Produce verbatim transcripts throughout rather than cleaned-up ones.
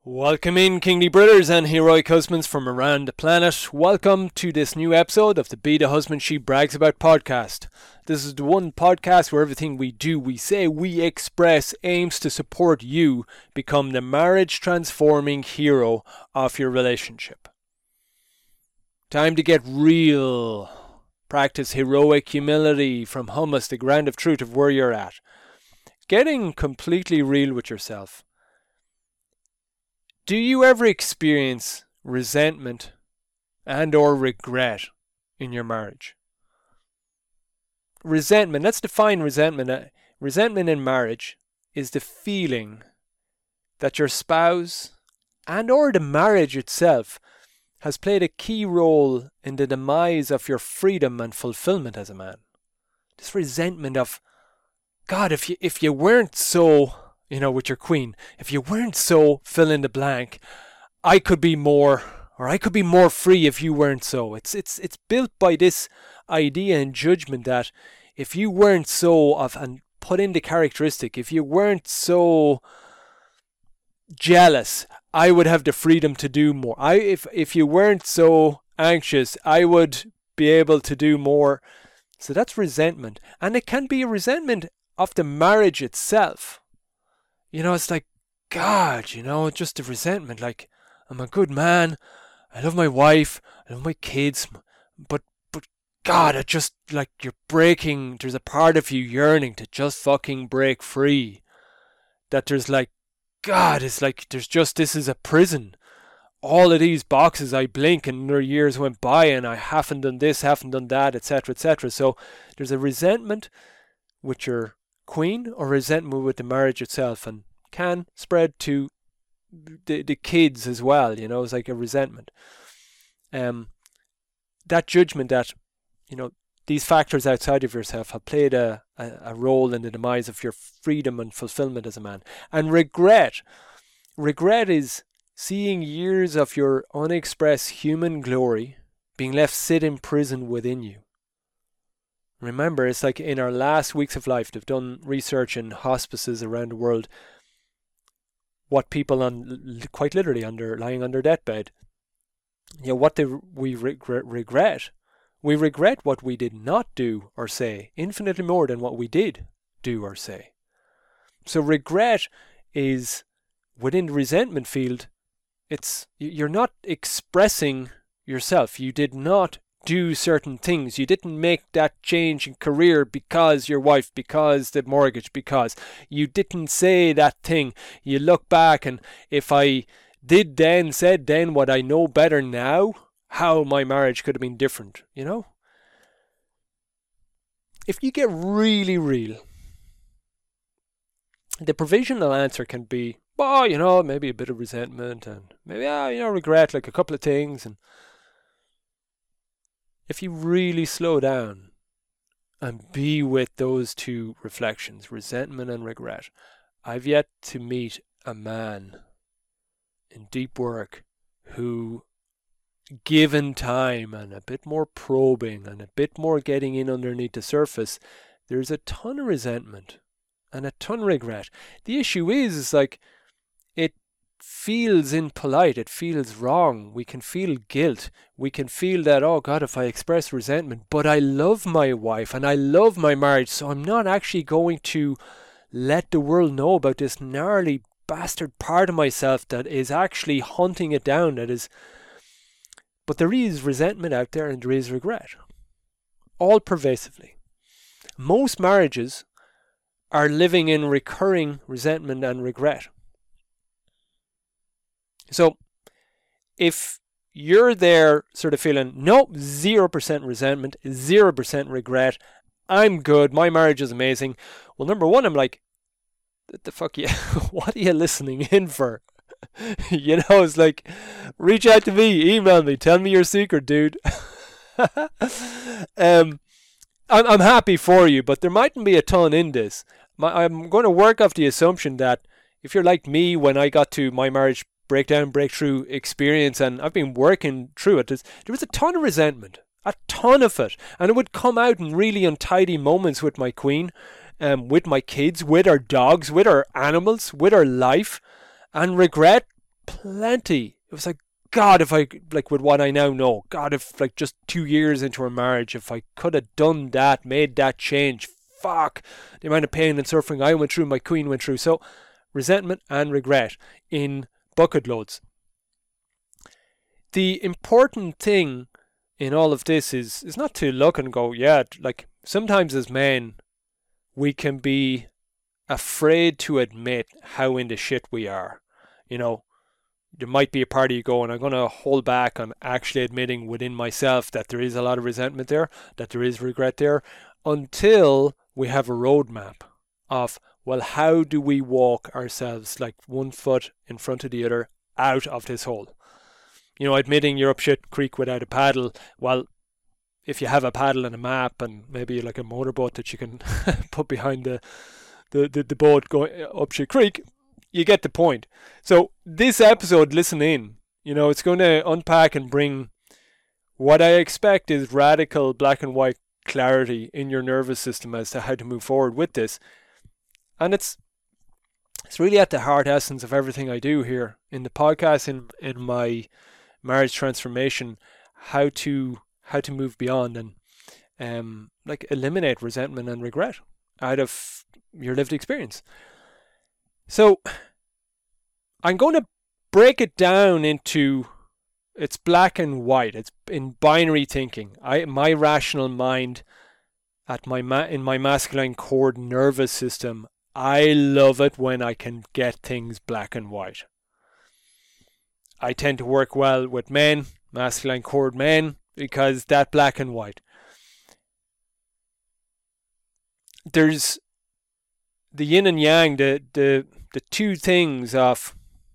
Welcome in, kingly brothers and heroic husbands from around the planet. Welcome to this new episode of the Be the Husband She Brags About podcast. This is the one podcast where everything we do, we say, we express aims to support you become the marriage transforming hero of your relationship. Time to get real. Practice heroic humility from hummus, the ground of truth of where you're at. Getting completely real with yourself. Do you ever experience resentment and or regret in your marriage? Resentment, let's define resentment. Resentment in marriage is the feeling that your spouse and or the marriage itself has played a key role in the demise of your freedom and fulfillment as a man. This resentment of, God, if you if you weren't so... you know, with your queen, if you weren't so fill in the blank, I could be more, or I could be more free if you weren't so. It's it's it's built by this idea and judgment that if you weren't so of, and put in the characteristic, if you weren't so jealous, I would have the freedom to do more. I if if you weren't so anxious, I would be able to do more. So that's resentment, and it can be a resentment of the marriage itself. You know, it's like, God, you know, just the resentment. Like, I'm a good man. I love my wife. I love my kids. But, but God, it just, like, you're breaking. There's a part of you yearning to just fucking break free. That there's like, God, it's like, there's just, this is a prison. All of these boxes, I blink and their years went by and I haven't done this, haven't done that, et cetera, et cetera. So there's a resentment with your queen or resentment with the marriage itself, and can spread to the the kids as well. You know, it's like a resentment. Um, that judgment that, you know, these factors outside of yourself have played a, a, a role in the demise of your freedom and fulfillment as a man. And regret. Regret is seeing years of your unexpressed human glory being left sit in prison within you. Remember, it's like in our last weeks of life, they've done research in hospices around the world, what people on, quite literally, under lying on their deathbed, you know, what they, we regret, regret. We regret what we did not do or say, infinitely more than what we did do or say. So regret is, within the resentment field, it's, you're not expressing yourself. You did not do certain things. You didn't make that change in career because your wife, because the mortgage, because you didn't say that thing. You look back, and if I did then, said then what I know better now, how my marriage could have been different, you know? If you get really real, the provisional answer can be, well, you know, maybe a bit of resentment and maybe, ah, you know, regret, like a couple of things. And if you really slow down and be with those two reflections, resentment and regret, I've yet to meet a man in deep work who, given time and a bit more probing and a bit more getting in underneath the surface, there's a ton of resentment and a ton of regret. The issue is, is like, it feels impolite, it feels wrong, we can feel guilt, we can feel that, oh God, if I express resentment, but I love my wife and I love my marriage, so I'm not actually going to let the world know about this gnarly bastard part of myself that is actually hunting it down, that is. But there is resentment out there and there is regret, all pervasively. Most marriages are living in recurring resentment and regret. So, if you're there sort of feeling, nope, zero percent resentment, zero percent regret, I'm good, my marriage is amazing. Well, number one, I'm like, what the fuck, yeah, what are you listening in for? You know, it's like, reach out to me, email me, tell me your secret, dude. um, I'm, I'm happy for you, but there mightn't be a ton in this. My, I'm going to work off the assumption that if you're like me when I got to my marriage breakdown, breakthrough experience, and I've been working through it, there was a ton of resentment, a ton of it, and it would come out in really untidy moments with my queen, um, with my kids, with our dogs, with our animals, with our life, and regret plenty. It was like, God, if I, like with what I now know, God, if like just two years into our marriage, if I could have done that, made that change, fuck, the amount of pain and suffering I went through, my queen went through. So resentment and regret in bucket loads. The important thing in all of this is, is not to look and go, yeah, like sometimes as men, we can be afraid to admit how in the shit we are. You know, there might be a part of you going, I'm going to hold back on actually admitting within myself that there is a lot of resentment there, that there is regret there, until we have a roadmap of, well, how do we walk ourselves like one foot in front of the other out of this hole? You know, admitting you're up shit creek without a paddle. Well, if you have a paddle and a map and maybe like a motorboat that you can put behind the, the, the, the boat going up shit creek, you get the point. So this episode, listen in. You know, it's going to unpack and bring what I expect is radical black and white clarity in your nervous system as to how to move forward with this. And it's it's really at the heart essence of everything I do here in the podcast, in in my marriage transformation, how to how to move beyond and um like eliminate resentment and regret out of your lived experience. So I'm going to break it down into, it's black and white. It's in binary thinking. I my rational mind at my ma- in my masculine core nervous system, I love it when I can get things black and white. I tend to work well with men, masculine core men, because that black and white. There's the yin and yang, the the the two things of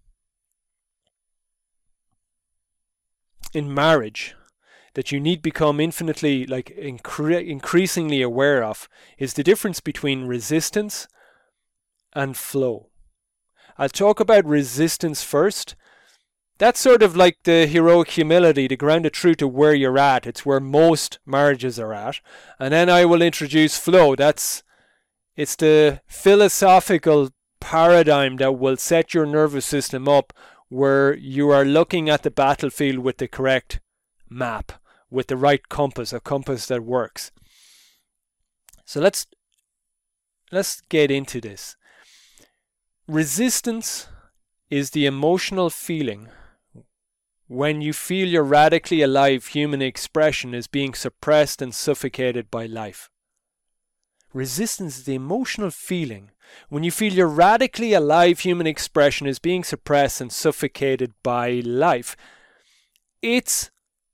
in marriage that you need to become infinitely like incre- increasingly aware of is the difference between resistance and flow. I'll talk about resistance first. That's sort of like the heroic humility, the grounded truth of where you're at. It's where most marriages are at. And then I will introduce flow. That's it's the philosophical paradigm that will set your nervous system up where you are looking at the battlefield with the correct map, with the right compass, a compass that works. So let's let's get into this. Resistance is the emotional feeling when you feel your radically alive human expression is being suppressed and suffocated by life. Resistance is the emotional feeling when you feel your radically alive human expression is being suppressed and suffocated by life. It's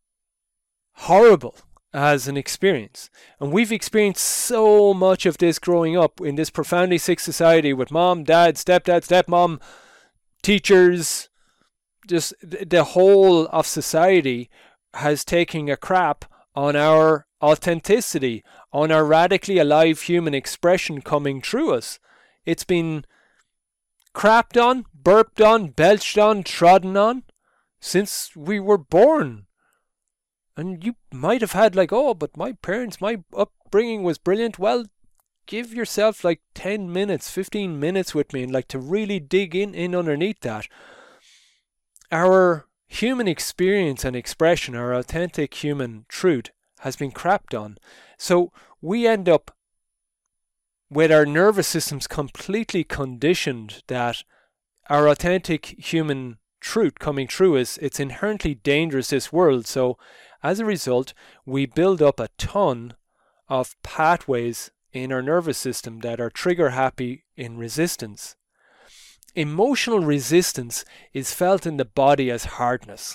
horrible as an experience. And we've experienced so much of this growing up in this profoundly sick society with mom, dad, stepdad, stepmom, teachers. Just the whole of society has taken a crap on our authenticity, on our radically alive human expression coming through us. It's been crapped on, burped on, belched on, trodden on since we were born. And you might have had like, oh, but my parents, my upbringing was brilliant. Well, give yourself like ten minutes, fifteen minutes with me and like to really dig in, in underneath that. Our human experience and expression, our authentic human truth has been crapped on. So we end up with our nervous systems completely conditioned that our authentic human truth coming through is it's inherently dangerous, this world. So as a result, we build up a ton of pathways in our nervous system that are trigger happy in resistance. Emotional resistance is felt in the body as hardness.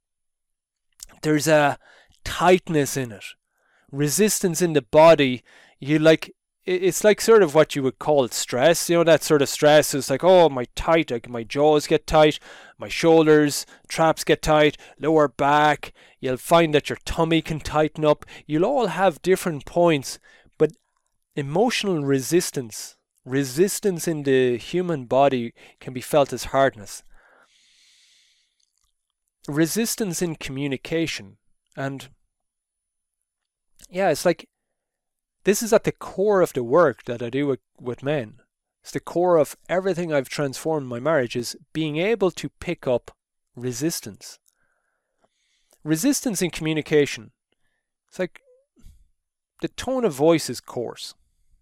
There's a tightness in it. Resistance in the body, you like, it's like sort of what you would call stress. You know, that sort of stress is like, oh, my tight, like my jaws get tight, my shoulders, traps get tight, lower back. You'll find that your tummy can tighten up. You'll all have different points, but emotional resistance, resistance in the human body can be felt as hardness. Resistance in communication. And yeah, it's like, this is at the core of the work that I do with, with men. It's the core of everything I've transformed my marriage is being able to pick up resistance. Resistance in communication. It's like the tone of voice is coarse.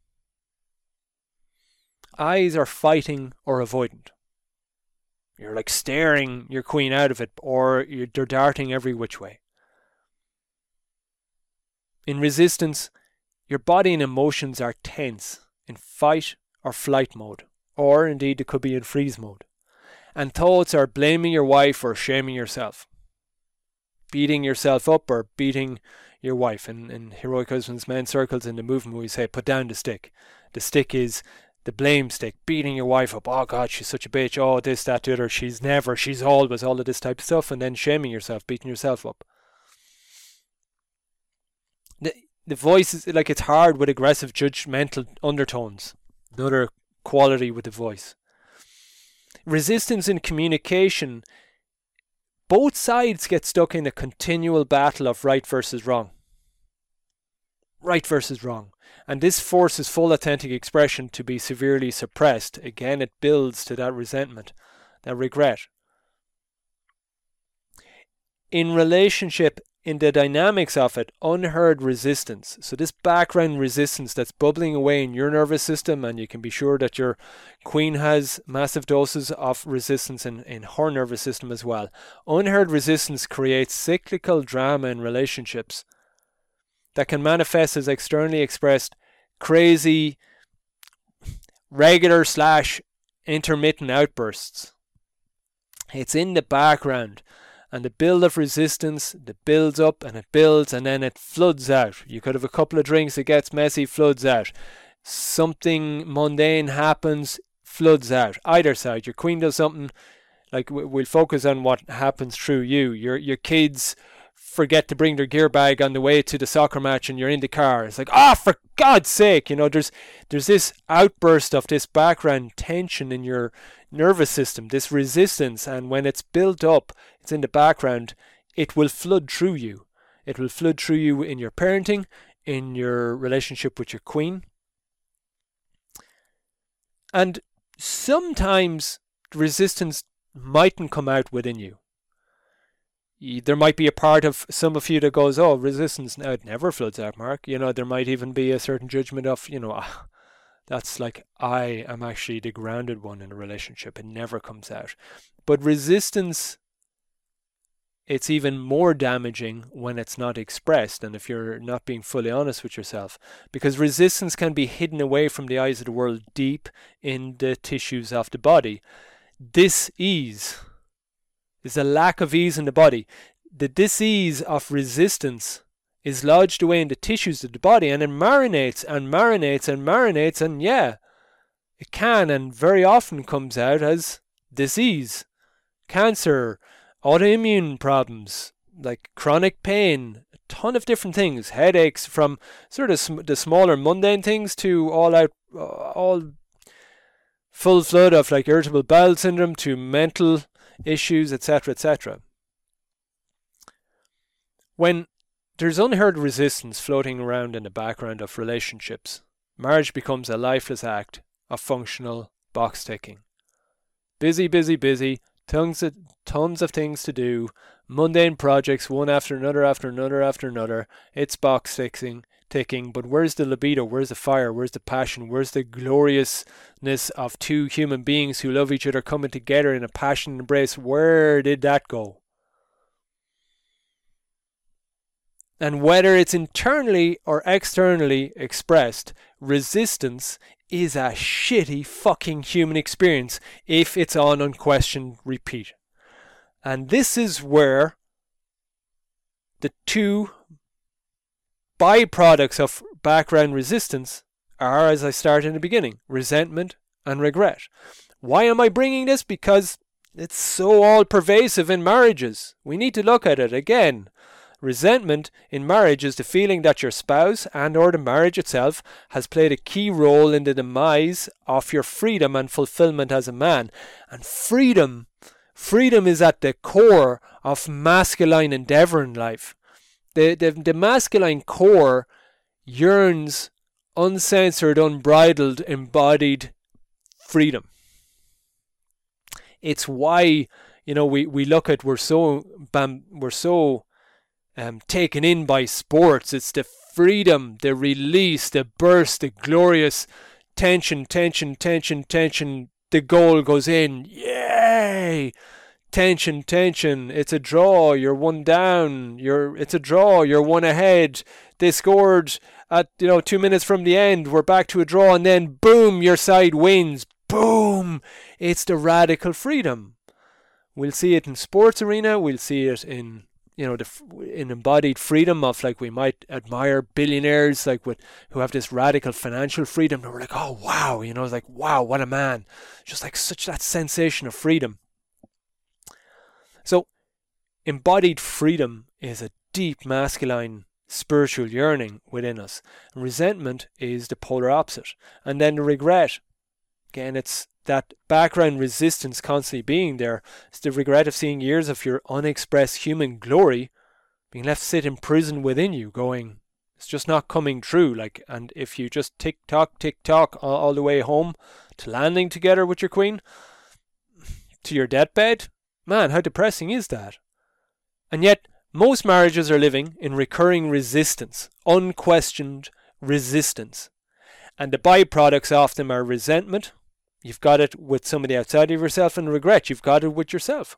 Eyes are fighting or avoidant. You're like staring your queen out of it, or you're, they're darting every which way. In resistance, your body and emotions are tense, in fight or flight mode, or indeed it could be in freeze mode. And thoughts are blaming your wife or shaming yourself. Beating yourself up or beating your wife. In, in Heroic Husbands Men circles in the movement, we say, put down the stick. The stick is the blame stick, beating your wife up. Oh God, she's such a bitch. Oh, this, that, the other. She's never, she's always, all of this type of stuff. And then shaming yourself, beating yourself up. The, the voice is like, it's hard with aggressive judgmental undertones. Another quality with the voice. Resistance in communication. Both sides get stuck in a continual battle of right versus wrong. Right versus wrong. And this forces full authentic expression to be severely suppressed. Again, it builds to that resentment, that regret. In relationship, in the dynamics of it, unheard resistance. So this background resistance that's bubbling away in your nervous system, and you can be sure that your queen has massive doses of resistance in, in her nervous system as well. Unheard resistance creates cyclical drama in relationships that can manifest as externally expressed crazy, regular slash intermittent outbursts. It's in the background. And the build of resistance, it builds up and it builds and then it floods out. You could have a couple of drinks, it gets messy, floods out. Something mundane happens, floods out. Either side, your queen does something, like we'll focus on what happens through you. Your your kids forget to bring their gear bag on the way to the soccer match and you're in the car. It's like, ah, oh, for God's sake, you know, there's there's this outburst of this background tension in your nervous system, this resistance, and when it's built up, it's in the background, it will flood through you. It will flood through you in your parenting, in your relationship with your queen. And sometimes resistance mightn't come out within you. There might be a part of some of you that goes, oh, resistance, now it never floods out, Mark. You know, there might even be a certain judgment of, you know, ah, that's like, I am actually the grounded one in a relationship. It never comes out. But resistance, it's even more damaging when it's not expressed and if you're not being fully honest with yourself. Because resistance can be hidden away from the eyes of the world deep in the tissues of the body. Dis-ease is a lack of ease in the body. The dis-ease of resistance is lodged away in the tissues of the body and it marinates and marinates and marinates, and yeah, it can and very often comes out as disease, cancer, autoimmune problems, like chronic pain, a ton of different things, headaches, from sort of sm- the smaller mundane things to all out, uh, all full flood of like irritable bowel syndrome to mental issues, et cetera, et cetera. When there's unheard resistance floating around in the background of relationships, marriage becomes a lifeless act of functional box ticking. Busy, busy, busy, tons of, tons of things to do, mundane projects, one after another, after another, after another. It's box ticking, ticking, but where's the libido? Where's the fire? Where's the passion? Where's the gloriousness of two human beings who love each other coming together in a passionate embrace? Where did that go? And whether it's internally or externally expressed, resistance is a shitty fucking human experience if it's on unquestioned repeat. And this is where the two byproducts of background resistance are, as I started in the beginning, resentment and regret. Why am I bringing this? Because it's so all pervasive in marriages. We need to look at it again. Resentment in marriage is the feeling that your spouse and or the marriage itself has played a key role in the demise of your freedom and fulfillment as a man. And freedom, freedom is at the core of masculine endeavour in life. The, the, the masculine core yearns uncensored, unbridled, embodied freedom. It's why, you know, we, we look at, we're so, bam, we're so um, taken in by sports. It's the freedom, the release, the burst, the glorious tension, tension, tension, tension. The goal goes in. Yay! Tension, tension. It's a draw. You're one down. You're. It's a draw. You're one ahead. They scored at, you know, two minutes from the end. We're back to a draw, and then boom, your side wins. Boom! It's the radical freedom. We'll see it in sports arena. We'll see it in, you know, the in embodied freedom of, like, we might admire billionaires like with who have this radical financial freedom. And we're like, oh wow, you know, it's like, wow, what a man! Just like such that sensation of freedom. So, embodied freedom is a deep masculine spiritual yearning within us. And resentment is the polar opposite. And then the regret, again, it's that background resistance constantly being there. It's the regret of seeing years of your unexpressed human glory being left sit in prison within you, going, it's just not coming true. Like, and if you just tick tock, tick tock all, all the way home to landing together with your queen, to your deathbed, man, how depressing is that? And yet, most marriages are living in recurring resistance, unquestioned resistance. And the byproducts often are resentment. You've got it with somebody outside of yourself, and regret. You've got it with yourself.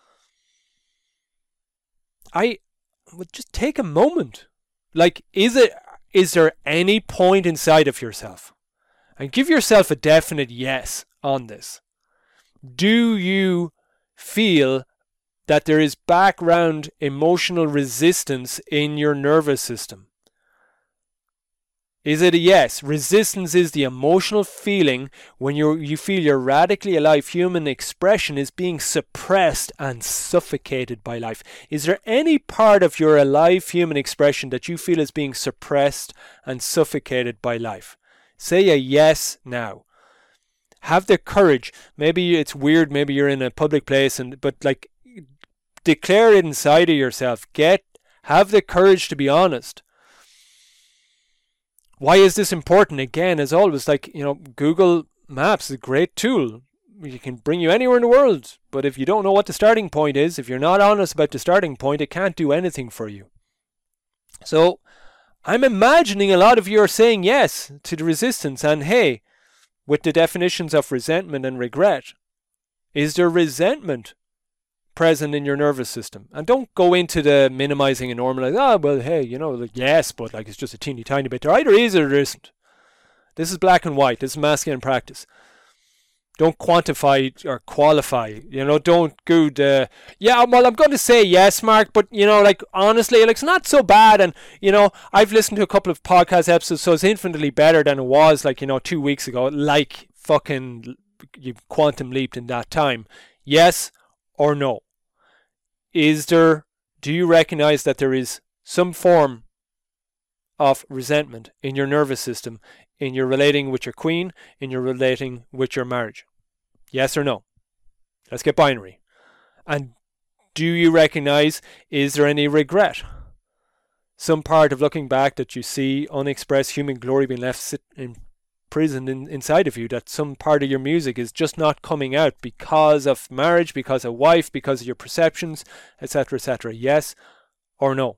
I would just take a moment. Like, is it, is there any point inside of yourself? And give yourself a definite yes on this. Do you feel that there is background emotional resistance in your nervous system? Is it a yes? Resistance is the emotional feeling when you you feel your radically alive human expression is being suppressed and suffocated by life. Is there any part of your alive human expression that you feel is being suppressed and suffocated by life? Say a yes now. Have the courage. Maybe it's weird, maybe you're in a public place, and but like, declare it inside of yourself. Get, have the courage to be honest. Why is this important? Again, as always, like, you know, Google Maps is a great tool. It can bring you anywhere in the world. But if you don't know what the starting point is, if you're not honest about the starting point, it can't do anything for you. So, I'm imagining a lot of you are saying yes to the resistance. And hey, with the definitions of resentment and regret, is there resentment present in your nervous system? And don't go into the minimizing and normalizing. Oh, well, hey, you know, like, yes, but like, it's just a teeny tiny bit. There either is or there isn't. This is black and white. This is masculine practice. Don't quantify or qualify. You know, don't go the, yeah, well, I'm going to say yes, Mark, but, you know, like, honestly, like, it's not so bad. And, you know, I've listened to a couple of podcast episodes, so it's infinitely better than it was, like, you know, two weeks ago. Like, fucking, you quantum leaped in that time. Yes or no? Is there, do you recognize that there is some form of resentment in your nervous system, in your relating with your queen, in your relating with your marriage? Yes or no? Let's get binary. And do you recognize, is there any regret? Some part of looking back that you see unexpressed human glory being left sit in prison in, inside of you, that some part of your music is just not coming out because of marriage, because of wife, because of your perceptions, etc, et cetera. Yes or no?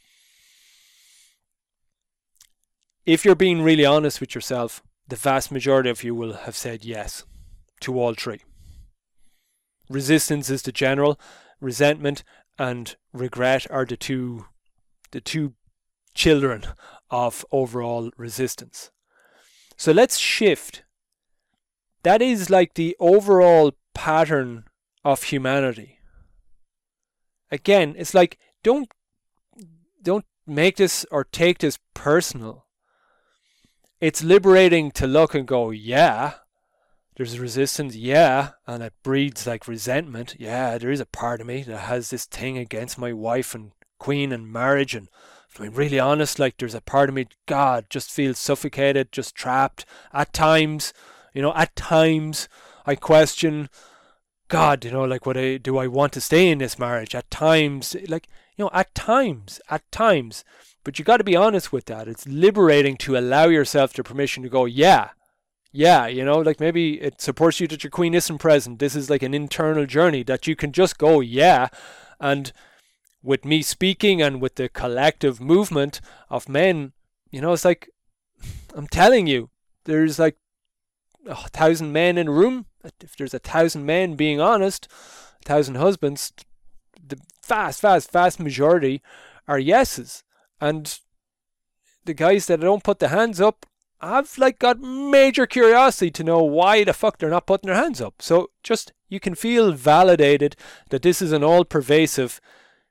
If you're being really honest with yourself, the vast majority of you will have said yes to all three. Resistance is the general, resentment and regret are the two the two children of overall resistance. So let's shift. That is like the overall pattern of humanity. Again, it's like, don't don't make this or take this personal. It's liberating to look and go, yeah, there's resistance, yeah, and it breeds like resentment. Yeah, there is a part of me that has this thing against my wife and queen and marriage, and if I'm really honest, like, there's a part of me, God, just feels suffocated, just trapped. At times, you know, at times I question, God, you know, like, what I, do I want to stay in this marriage? At times, like, you know, at times, at times. But you got to be honest with that. It's liberating to allow yourself the permission to go, yeah, Yeah, you know, like maybe it supports you that your queen isn't present. This is like an internal journey that you can just go, yeah. And with me speaking and with the collective movement of men, you know, it's like, I'm telling you, there's like a thousand men in a room. If there's a thousand men being honest, a thousand husbands, the vast, vast, vast majority are yeses. And the guys that don't put their hands up, I've like got major curiosity to know why the fuck they're not putting their hands up. So just, you can feel validated that this is an all-pervasive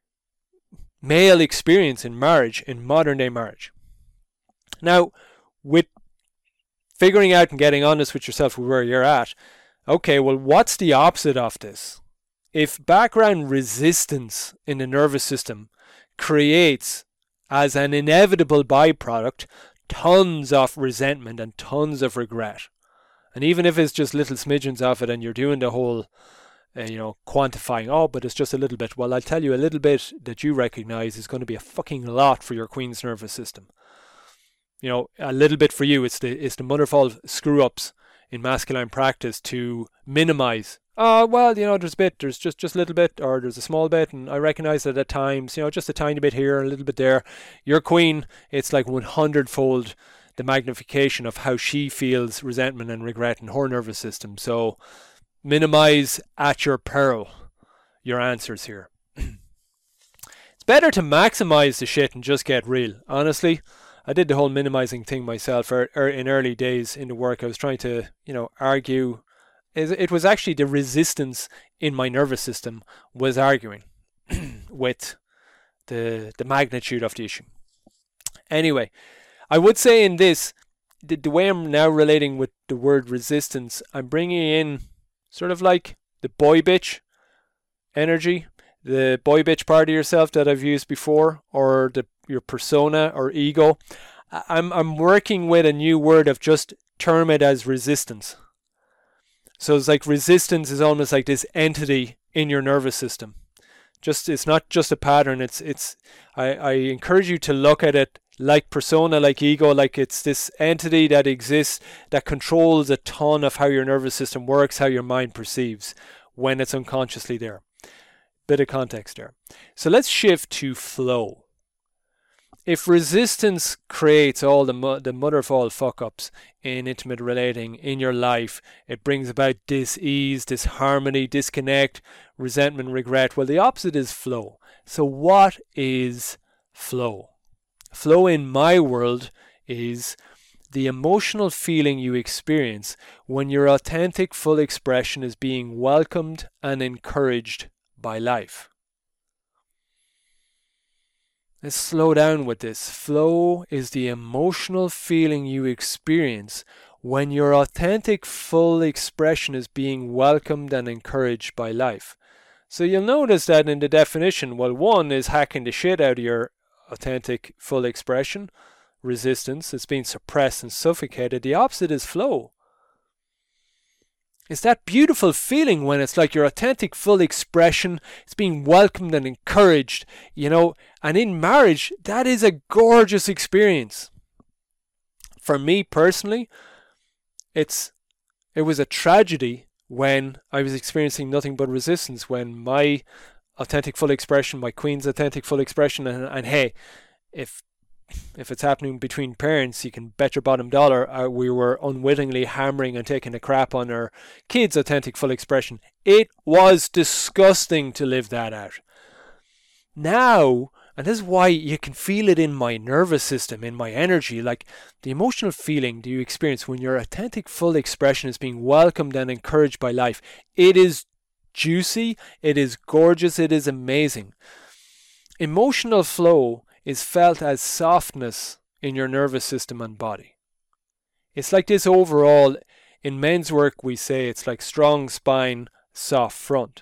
male experience in marriage, in modern day marriage. Now, with figuring out and getting honest with yourself with where you're at, okay, well, what's the opposite of this? If background resistance in the nervous system creates, as an inevitable byproduct, tons of resentment and tons of regret, and even if it's just little smidgens of it and you're doing the whole uh, you know, quantifying, oh, but it's just a little bit, well, I'll tell you, a little bit that you recognize is going to be a fucking lot for your queen's nervous system. You know, a little bit for you, it's the it's the mother of all screw ups in masculine practice to minimize. Oh, well, you know, there's a bit, there's just, just a little bit, or there's a small bit, and I recognize that at times, you know, just a tiny bit here, a little bit there. Your queen, it's like one hundred fold the magnification of how she feels resentment and regret in her nervous system. So minimize at your peril your answers here. It's better to maximize the shit and just get real. Honestly, I did the whole minimizing thing myself er, er, in early days in the work. I was trying to, you know, argue. It was actually the resistance in my nervous system was arguing with the the magnitude of the issue. Anyway, I would say in this, the, the way I'm now relating with the word resistance, I'm bringing in sort of like the boy bitch energy, the boy bitch part of yourself that I've used before, or the your persona or ego. I'm I'm working with a new word of just term it as resistance. So it's like resistance is almost like this entity in your nervous system. Just it's not just a pattern. It's it's. I, I encourage you to look at it like persona, like ego, like it's this entity that exists that controls a ton of how your nervous system works, how your mind perceives when it's unconsciously there. Bit of context there. So let's shift to flow. If resistance creates all the mo- the mother of all fuck-ups in intimate relating in your life, it brings about dis-ease, disharmony, disconnect, resentment, regret. Well, the opposite is flow. So what is flow? Flow in my world is the emotional feeling you experience when your authentic full expression is being welcomed and encouraged by life. Let's slow down with this. Flow is the emotional feeling you experience when your authentic full expression is being welcomed and encouraged by life. So you'll notice that in the definition, well, one is hacking the shit out of your authentic full expression, resistance, it's being suppressed and suffocated. The opposite is flow. It's that beautiful feeling when it's like your authentic full expression, it's being welcomed and encouraged, you know, and in marriage, that is a gorgeous experience. For me personally, it's it was a tragedy when I was experiencing nothing but resistance, when my authentic full expression, my queen's authentic full expression, and, and hey, if if it's happening between parents, you can bet your bottom dollar uh, we were unwittingly hammering and taking a crap on our kids' authentic full expression. It was disgusting to live that out. Now, and this is why you can feel it in my nervous system, in my energy, like the emotional feeling that you experience when your authentic full expression is being welcomed and encouraged by life. It is juicy, it is gorgeous, it is amazing. Emotional flow is felt as softness in your nervous system and body. It's like this overall, in men's work we say it's like strong spine, soft front.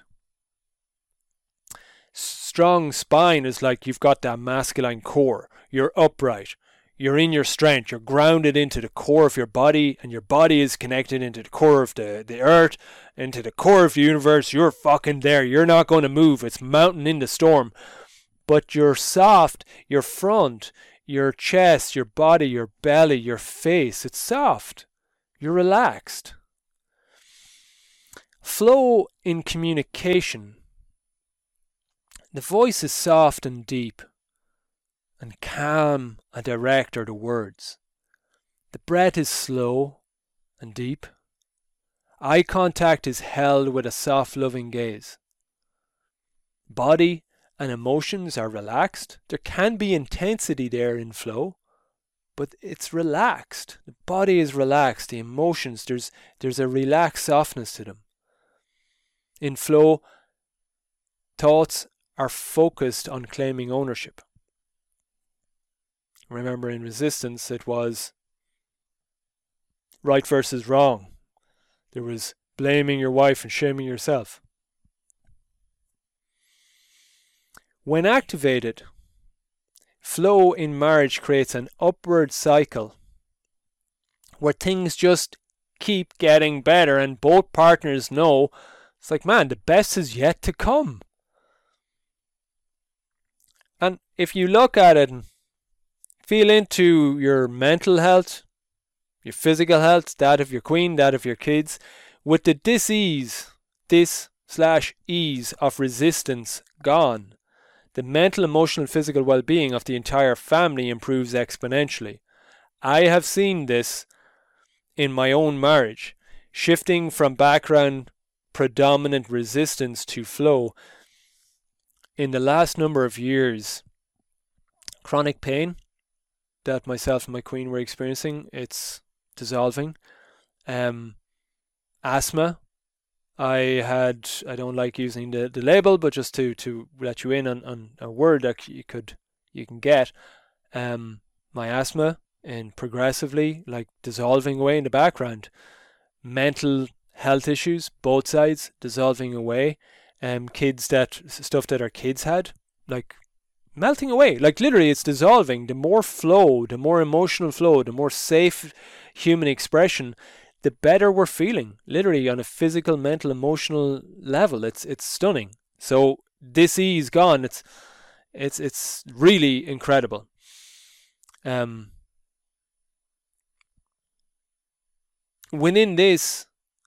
Strong spine is like you've got that masculine core, you're upright, you're in your strength, you're grounded into the core of your body, and your body is connected into the core of the, the earth, into the core of the universe. You're fucking there, you're not going to move, it's mountain in the storm. But you're soft, your front, your chest, your body, your belly, your face, it's soft. You're relaxed. Flow in communication. The voice is soft and deep, and calm and direct are the words. The breath is slow and deep. Eye contact is held with a soft, loving gaze. Body and emotions are relaxed. There can be intensity there in flow, but it's relaxed. The body is relaxed. The emotions, there's there's a relaxed softness to them. In flow, thoughts are focused on claiming ownership. Remember, in resistance, it was right versus wrong. There was blaming your wife and shaming yourself. When activated, flow in marriage creates an upward cycle where things just keep getting better and both partners know it's like, man, the best is yet to come. And if you look at it and feel into your mental health, your physical health, that of your queen, that of your kids, with the dis-ease, dis slash ease of resistance gone, the mental, emotional, physical well-being of the entire family improves exponentially. I have seen this in my own marriage, shifting from background predominant resistance to flow. In the last number of years, chronic pain that myself and my queen were experiencing, it's dissolving. Um, asthma, I had, I don't like using the, the label, but just to, to let you in on, on a word that you could you can get, um, my asthma and progressively like dissolving away in the background. Mental health issues, both sides, dissolving away. Um, kids that, stuff that our kids had, like melting away. Like literally it's dissolving. The more flow, the more emotional flow, the more safe human expression, the better we're feeling. Literally on a physical, mental, emotional level. It's it's stunning. So this ease gone, it's it's it's really incredible. Um within this,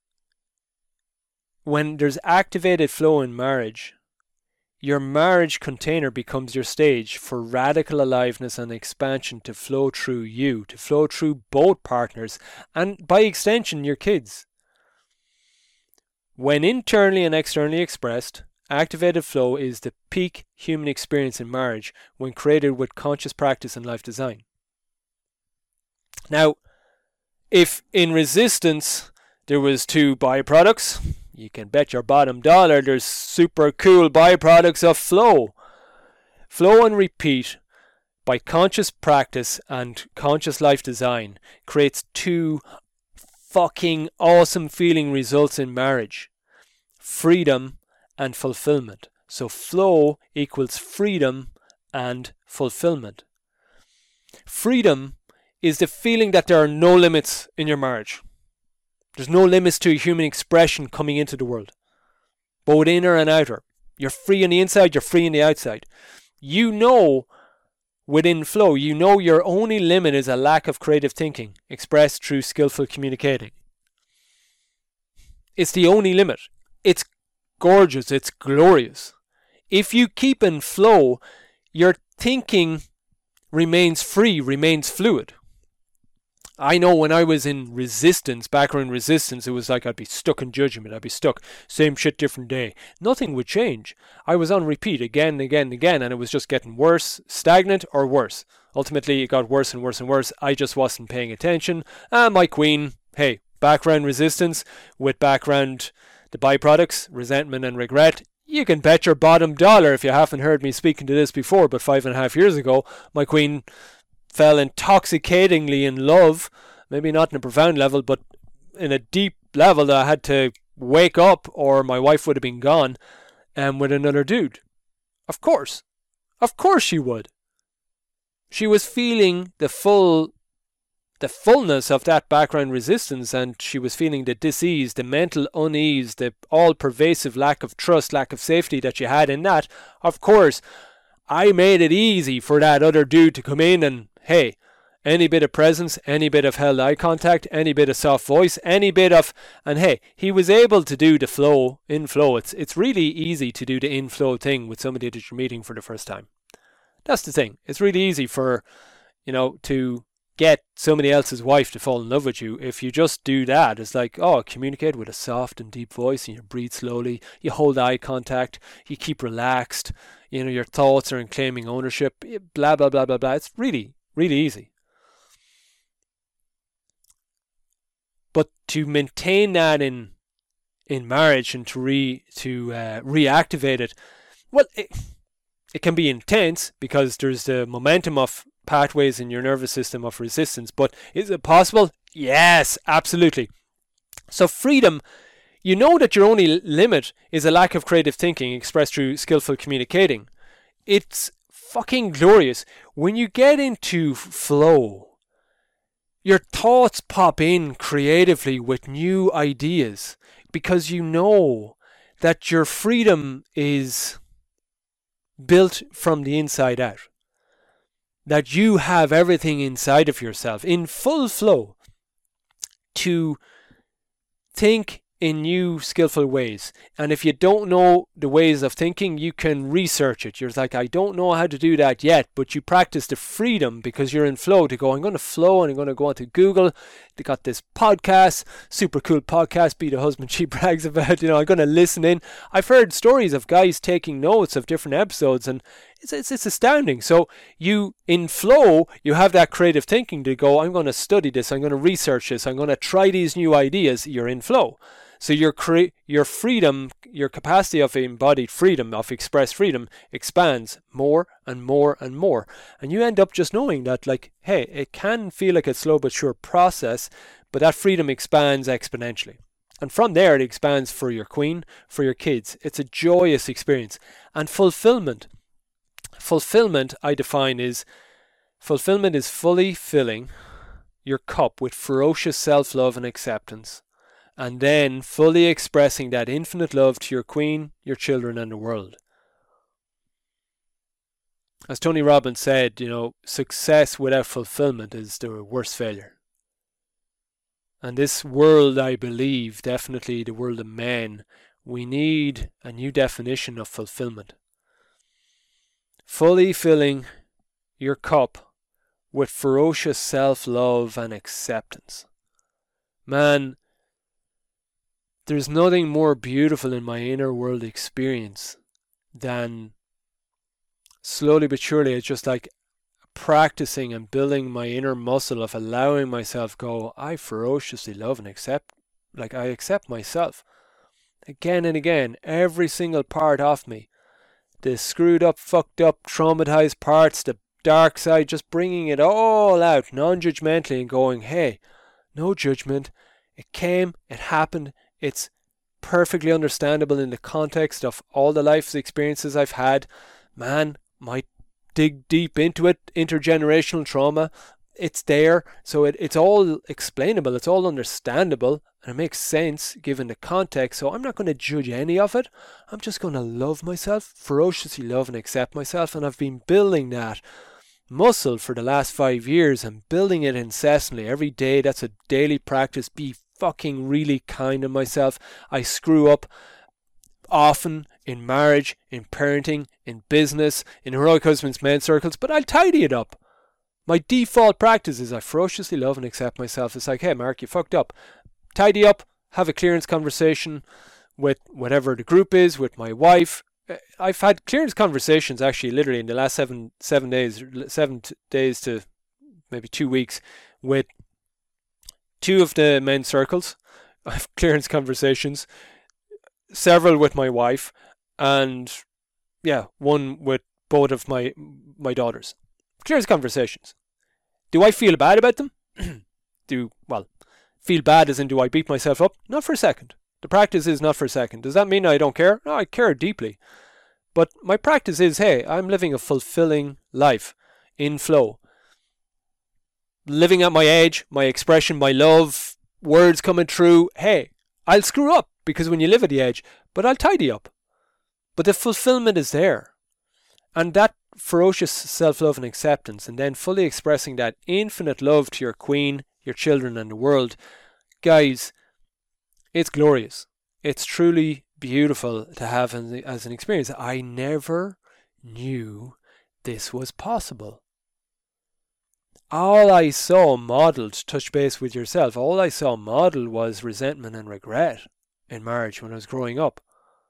when there's activated flow in marriage, your marriage container becomes your stage for radical aliveness and expansion to flow through you, to flow through both partners, and by extension, your kids. When internally and externally expressed, activated flow is the peak human experience in marriage when created with conscious practice and life design. Now, if in resistance there was two byproducts, you can bet your bottom dollar there's super cool byproducts of flow. Flow and repeat by conscious practice and conscious life design creates two fucking awesome feeling results in marriage. Freedom and fulfillment. So flow equals freedom and fulfillment. Freedom is the feeling that there are no limits in your marriage. There's no limits to human expression coming into the world, both inner and outer. You're free on the inside, you're free on the outside. You know within flow, you know your only limit is a lack of creative thinking expressed through skillful communicating. It's the only limit. It's gorgeous, it's glorious. If you keep in flow, your thinking remains free, remains fluid. I know when I was in resistance, background resistance, it was like I'd be stuck in judgment. I'd be stuck, same shit, different day. Nothing would change. I was on repeat again and again and again, and it was just getting worse, stagnant or worse. Ultimately, it got worse and worse and worse. I just wasn't paying attention. And my queen, hey, background resistance with background, the byproducts, resentment and regret. You can bet your bottom dollar, if you haven't heard me speaking to this before, but five and a half years ago, my queen fell intoxicatingly in love, maybe not in a profound level, but in a deep level that I had to wake up or my wife would have been gone, and um, with another dude. Of course. Of course she would. She was feeling the full, the fullness of that background resistance, and she was feeling the dis-ease, the mental unease, the all-pervasive lack of trust, lack of safety that she had in that. Of course, I made it easy for that other dude to come in and, hey, Any bit of presence, any bit of held eye contact, any bit of soft voice, any bit of, and hey, he was able to do the flow, in flow. It's it's really easy to do the in flow thing with somebody that you're meeting for the first time. That's the thing. It's really easy for, you know, to get somebody else's wife to fall in love with you. If you just do that, it's like, oh, communicate with a soft and deep voice, and you breathe slowly, you hold eye contact, you keep relaxed, you know, your thoughts are in claiming ownership, blah, blah, blah, blah, blah. It's really, really easy. But to maintain that in in marriage and to re to uh, reactivate it, well, it, it can be intense because there's the momentum of pathways in your nervous system of resistance. But is it possible? Yes, absolutely. So freedom, you know that your only limit is a lack of creative thinking expressed through skillful communicating. It's fucking glorious. When you get into flow, your thoughts pop in creatively with new ideas because you know that your freedom is built from the inside out. That you have everything inside of yourself in full flow to think in new skillful ways. And if you don't know the ways of thinking, you can research it. You're like, I don't know how to do that yet, but you practice the freedom because you're in flow to go, I'm going to flow and I'm going to go onto Google. They got this podcast, super cool podcast, Be the Husband She Brags About. You know, I'm going to listen in. I've heard stories of guys taking notes of different episodes, and it's, it's, it's astounding. So you, in flow, you have that creative thinking to go, I'm going to study this, I'm going to research this, I'm going to try these new ideas. You're in flow. So your cre- your freedom, your capacity of embodied freedom, of expressed freedom, expands more and more and more. And you end up just knowing that, like, hey, it can feel like a slow but sure process, but that freedom expands exponentially. And from there, it expands for your queen, for your kids. It's a joyous experience. And fulfillment. Fulfillment, I define, is fulfillment is fully filling your cup with ferocious self-love and acceptance, and then fully expressing that infinite love to your queen, your children, and the world. As Tony Robbins said, you know, success without fulfillment is the worst failure. And this world, I believe, definitely the world of men, we need a new definition of fulfillment. Fully filling your cup with ferocious self-love and acceptance. Man, there's nothing more beautiful in my inner world experience than slowly but surely, it's just like practicing and building my inner muscle of allowing myself go, I ferociously love and accept, like I accept myself. Again and again, every single part of me, the screwed up, fucked up, traumatized parts, the dark side, just bringing it all out non-judgmentally and going, hey, no judgment, it came, it happened, it's perfectly understandable in the context of all the life experiences I've had. Man, might dig deep into it, intergenerational trauma, it's there, so it, it's all explainable, it's all understandable, and it makes sense given the context, so I'm not going to judge any of it. I'm just going to love myself, ferociously love and accept myself, and I've been building that muscle for the last five years and building it incessantly every day. That's a daily practice. Be fucking really kind to myself. I screw up often in marriage, in parenting, in business, in Heroic Husbands men's circles, but I'll tidy it up. My default practice is I ferociously love and accept myself. It's like, hey Mark, you fucked up. Tidy up, have a clearance conversation with whatever the group is, with my wife. I've had clearance conversations actually literally in the last seven seven days, seven t- days to maybe two weeks with two of the men's circles. I have clearance conversations, several with my wife, and yeah, one with both of my my daughters. Clearance conversations. Do I feel bad about them? do well, feel bad as in do I beat myself up? Not for a second. The practice is not for a second. Does that mean I don't care? No, I care deeply. But my practice is, hey, I'm living a fulfilling life in flow. Living at my age, my expression, my love, words coming through. Hey, I'll screw up because when you live at the edge, but I'll tidy up. But the fulfillment is there. And that ferocious self-love and acceptance, and then fully expressing that infinite love to your queen, your children, and the world, guys, it's glorious. It's truly beautiful to have as an experience. I never knew this was possible. All I saw modeled, touch base with yourself, all I saw modeled was resentment and regret in marriage when I was growing up.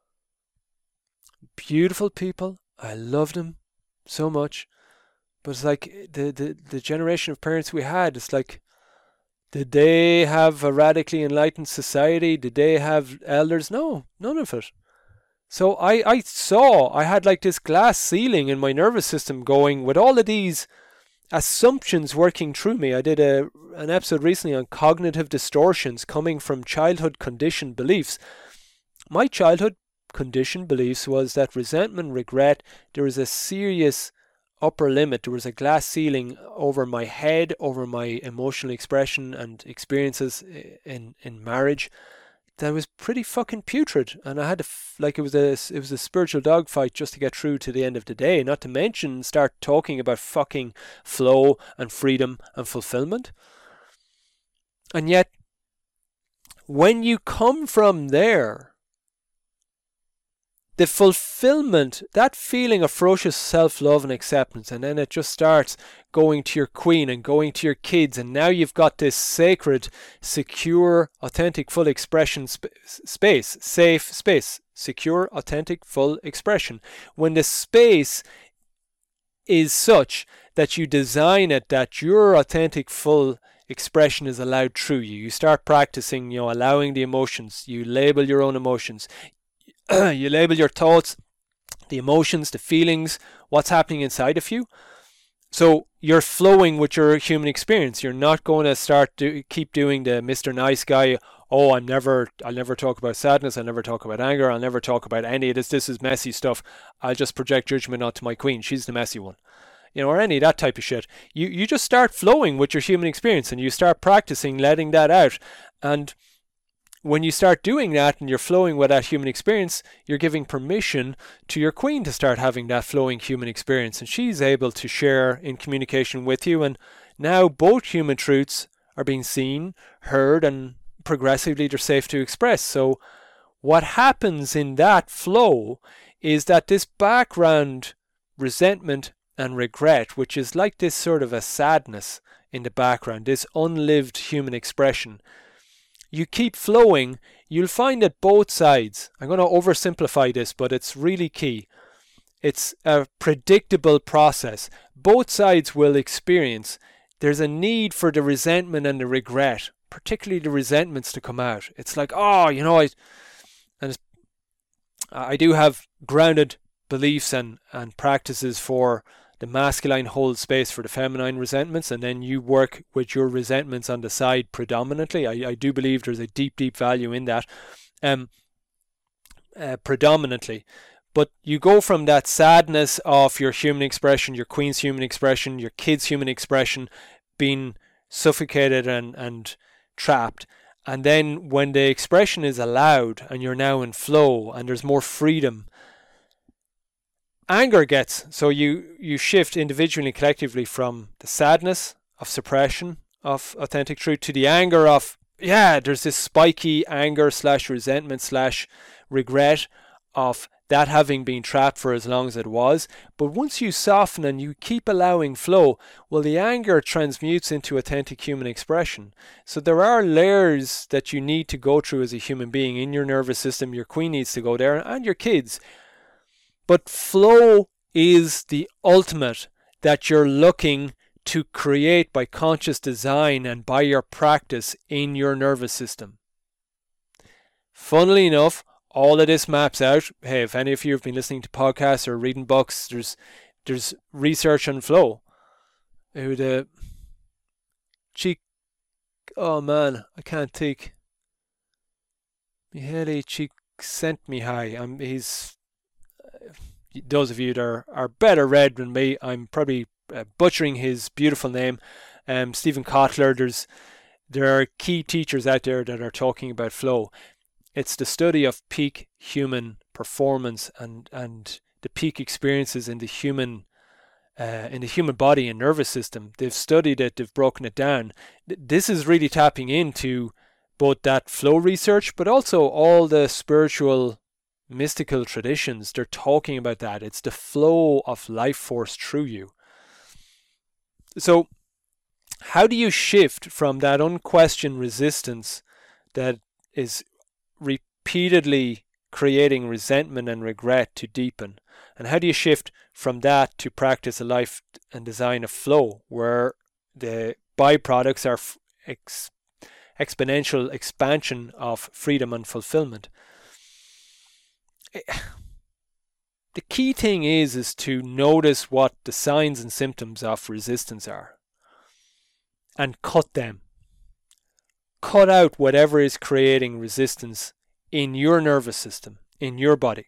Beautiful people, I loved them so much, but it's like the, the, the generation of parents we had, it's like, did they have a radically enlightened society? Did they have elders? No, none of it. So I, I saw, I had like this glass ceiling in my nervous system going with all of these assumptions working through me. I did a an episode recently on cognitive distortions coming from childhood conditioned beliefs. My childhood conditioned beliefs was that resentment, regret, there was a serious upper limit. There was a glass ceiling over my head, over my emotional expression and experiences in, in marriage that was pretty fucking putrid, and I had to f- like it was a it was a spiritual dogfight just to get through to the end of the day. Not to mention start talking about fucking flow and freedom and fulfillment. And yet, when you come from there, the fulfillment, that feeling of ferocious self-love and acceptance, and then it just starts going to your queen and going to your kids, and now you've got this sacred, secure, authentic, full expression sp- space, safe space, secure, authentic, full expression. When the space is such that you design it that your authentic, full expression is allowed through you, you start practicing, you know, allowing the emotions, you label your own emotions, you label your thoughts, the emotions, the feelings, what's happening inside of you. So you're flowing with your human experience. You're not going to start to keep doing the Mister Nice Guy. Oh, I'm never, I'll never talk about sadness. I'll never talk about anger. I'll never talk about any of this. This is messy stuff. I'll just project judgment onto my queen. She's the messy one. You know, or any of that type of shit. You, you just start flowing with your human experience and you start practicing letting that out. And when you start doing that and you're flowing with that human experience, you're giving permission to your queen to start having that flowing human experience. And she's able to share in communication with you. And now both human truths are being seen, heard, and progressively they're safe to express. So what happens in that flow is that this background resentment and regret, which is like this sort of a sadness in the background, this unlived human expression, you keep flowing, you'll find that both sides, I'm going to oversimplify this, but it's really key. It's a predictable process. Both sides will experience. There's a need for the resentment and the regret, particularly the resentments, to come out. It's like, oh, you know, I, and it's, I do have grounded beliefs and, and practices for the masculine holds space for the feminine resentments, and then you work with your resentments on the side predominantly. I, I do believe there's a deep, deep value in that, um, uh, predominantly. But you go from that sadness of your human expression, your queen's human expression, your kid's human expression being suffocated and, and trapped. And then when the expression is allowed and you're now in flow and there's more freedom, anger gets, so you, you shift individually and collectively from the sadness of suppression of authentic truth to the anger of, yeah, there's this spiky anger slash resentment slash regret of that having been trapped for as long as it was. But once you soften and you keep allowing flow, well, the anger transmutes into authentic human expression. So there are layers that you need to go through as a human being in your nervous system. Your queen needs to go there, and your kids. But flow is the ultimate that you're looking to create by conscious design and by your practice in your nervous system. Funnily enough, all of this maps out. Hey, if any of you have been listening to podcasts or reading books, there's there's research on flow. Who the cheek? Oh man, I can't think. Mihaly Csikszentmihalyi. I'm he's. Those of you that are, are better read than me, I'm probably uh, butchering his beautiful name. Um, Stephen Kotler. There's there are key teachers out there that are talking about flow. It's the study of peak human performance and, and the peak experiences in the human uh, in the human body and nervous system. They've studied it, they've broken it down. This is really tapping into both that flow research, but also all the spiritual, mystical traditions. They're talking about that. It's the flow of life force through you. So how do you shift from that unquestioned resistance that is repeatedly creating resentment and regret to deepen? And how do you shift from that to practice a life and design of flow, where the byproducts are ex- exponential expansion of freedom and fulfillment? The key thing is, is to notice what the signs and symptoms of resistance are and cut them. Cut out whatever is creating resistance in your nervous system, in your body.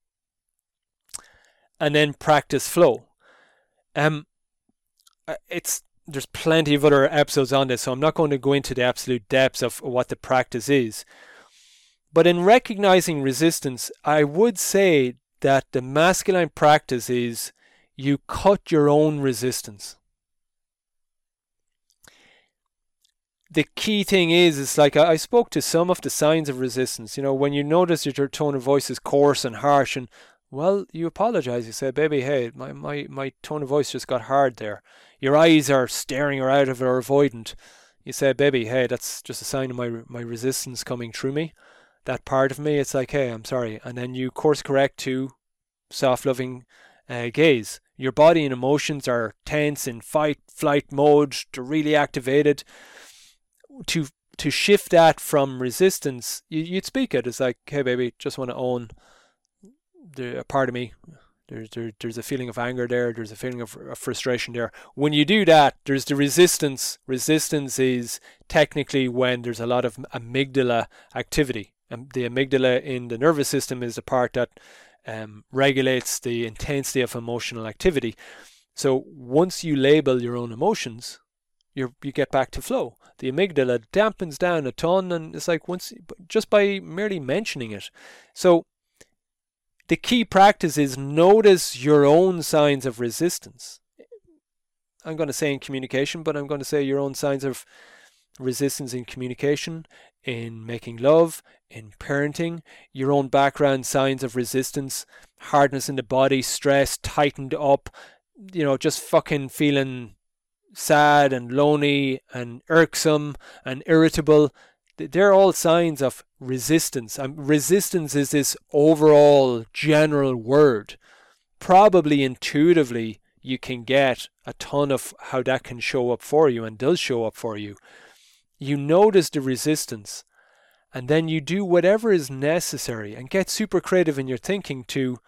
And then practice flow. Um, it's there's plenty of other episodes on this, so I'm not going to go into the absolute depths of what the practice is. But in recognizing resistance, I would say that the masculine practice is you cut your own resistance. The key thing is, is like I spoke to some of the signs of resistance. You know, when you notice that your tone of voice is coarse and harsh, and well, you apologize. You say, baby, hey, my, my, my tone of voice just got hard there. Your eyes are staring or out of it or avoidant. You say, baby, hey, that's just a sign of my my resistance coming through me. That part of me, it's like, hey, I'm sorry. And then you course correct to soft, loving uh, gaze. Your body and emotions are tense in fight, flight mode. They're really activated. To to shift that from resistance, you, you'd speak it. It's like, hey, baby, just want to own the a part of me. There's there, there's a feeling of anger there. There's a feeling of, of frustration there. When you do that, there's the resistance. Resistance is technically when there's a lot of amygdala activity. And the amygdala in the nervous system is the part that um, regulates the intensity of emotional activity. So once you label your own emotions, you you get back to flow. The amygdala dampens down a ton, and it's like once just by merely mentioning it. So the key practice is notice your own signs of resistance. I'm going to say in communication, but I'm going to say your own signs of resistance in communication, in making love, in parenting, your own background signs of resistance, hardness in the body, stress, tightened up, you know, just fucking feeling sad and lonely and irksome and irritable. They're all signs of resistance. Um, resistance is this overall general word. Probably intuitively you can get a ton of how that can show up for you, and does show up for you. You notice the resistance, and then you do whatever is necessary and get super creative in your thinking to,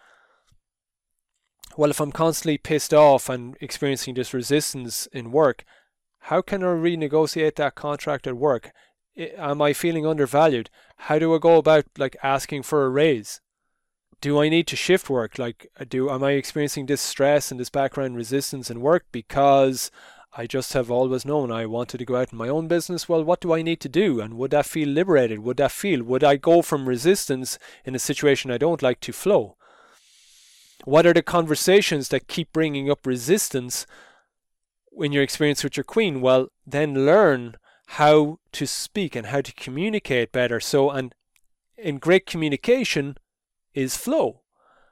well, if I'm constantly pissed off and experiencing this resistance in work, how can I renegotiate that contract at work? Am I feeling undervalued? How do I go about like asking for a raise? Do I need to shift work? Like, do am I experiencing this stress and this background resistance in work because I just have always known I wanted to go out in my own business? Well, what do I need to do? And would that feel liberated? Would that feel, would I go from resistance in a situation I don't like to flow? What are the conversations that keep bringing up resistance in your experience with your queen? Well, then learn how to speak and how to communicate better. So, and in great communication is flow.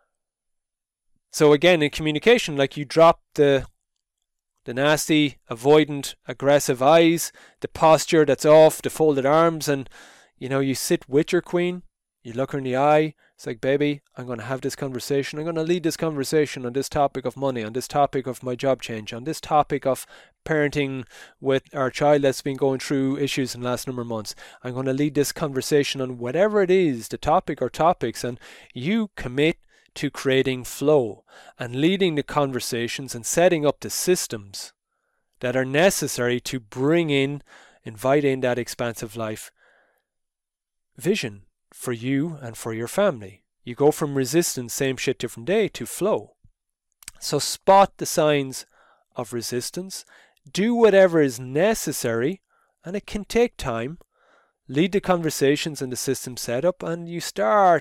So again, in communication, like you drop the the nasty, avoidant, aggressive eyes, the posture that's off, the folded arms, and you know, you sit with your queen, you look her in the eye. It's like, baby, I'm going to have this conversation. I'm going to lead this conversation on this topic of money, on this topic of my job change, on this topic of parenting with our child that's been going through issues in the last number of months. I'm going to lead this conversation on whatever it is, the topic or topics, and you commit to creating flow and leading the conversations and setting up the systems that are necessary to bring in, invite in that expansive life vision for you and for your family. You go from resistance, same shit, different day, to flow. So spot the signs of resistance, do whatever is necessary, and it can take time. Lead the conversations and the system setup, and you start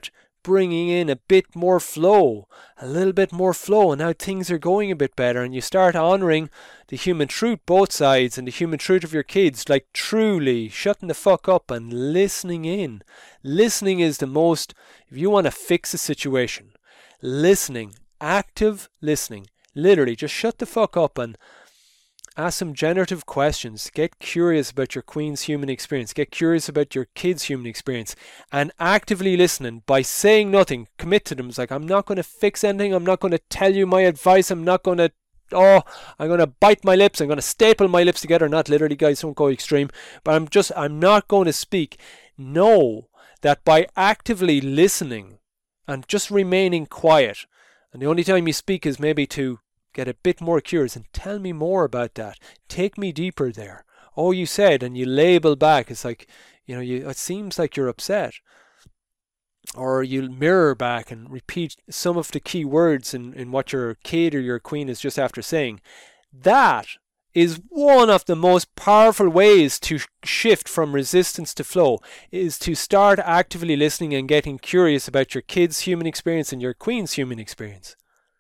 bringing in a bit more flow, a little bit more flow, and now things are going a bit better, and you start honouring the human truth, both sides, and the human truth of your kids, like truly shutting the fuck up and listening in. Listening is the most, if you want to fix a situation, listening, active listening, literally just shut the fuck up and ask some generative questions. Get curious about your queen's human experience. Get curious about your kid's human experience. And actively listening by saying nothing. Commit to them. It's like, I'm not going to fix anything. I'm not going to tell you my advice. I'm not going to, oh, I'm going to bite my lips. I'm going to staple my lips together. Not literally, guys, don't go extreme. But I'm just, I'm not going to speak. Know that by actively listening and just remaining quiet, and the only time you speak is maybe to get a bit more curious and tell me more about that. Take me deeper there. Oh, you said, and you label back. It's like, you know, you, it seems like you're upset. Or you mirror back and repeat some of the key words in, in what your kid or your queen is just after saying. That is one of the most powerful ways to shift from resistance to flow, is to start actively listening and getting curious about your kid's human experience and your queen's human experience.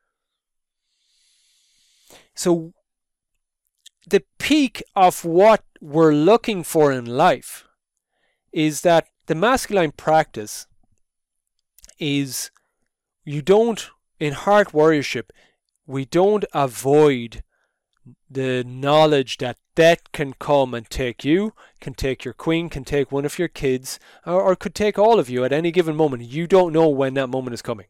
So the peak of what we're looking for in life is that the masculine practice is, you don't, in heart warriorship, we don't avoid the knowledge that death can come and take you, can take your queen, can take one of your kids, or, or could take all of you at any given moment. You don't know when that moment is coming.